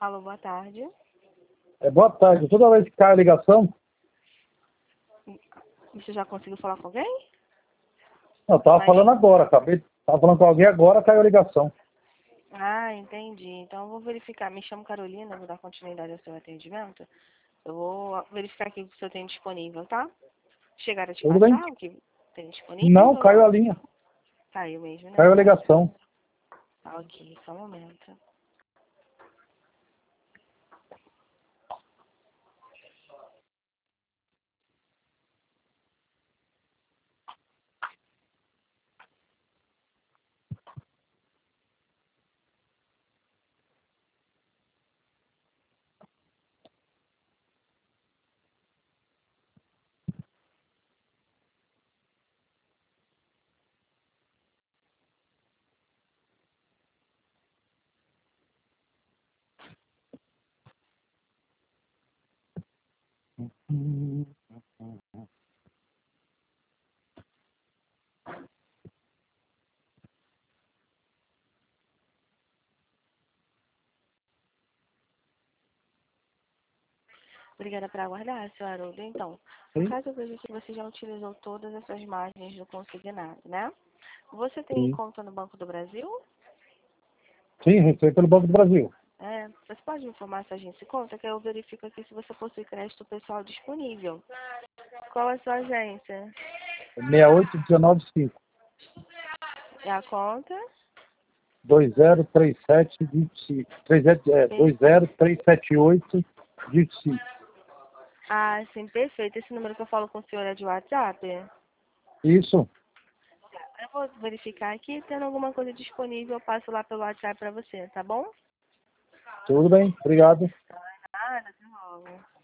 Alô, boa tarde. Boa tarde. Toda vez que cai a ligação, Você já conseguiu falar com alguém? eu estava falando agora, estava falando com alguém agora, caiu a ligação. Ah, entendi. Então eu vou verificar. Me chamo Carolina, vou dar continuidade ao seu atendimento. Eu vou verificar aqui o que o senhor tem disponível, tá? Chegaram a te Tudo bem? passar o que tem disponível Não, ou caiu a não? linha, Caiu mesmo, né? caiu a ligação. Tá, ok, só um momento. Obrigada por aguardar, seu Haroldo. Então, no Sim, caso, eu vejo que você já utilizou todas essas margens do consignado, né? Você tem sim. conta no Banco do Brasil? Sim, recebi pelo Banco do Brasil. É, você pode me informar se a gente se conta, que eu verifico aqui se você possui crédito pessoal disponível. Qual é a sua agência? 68195 É a conta? 203725. 2037825. Ah, sim, perfeito. Esse número que eu falo com o senhor é de WhatsApp? Isso, Eu vou verificar aqui, tendo alguma coisa disponível, eu passo lá pelo WhatsApp para você, tá bom? tudo bem, obrigado. Nada, de novo.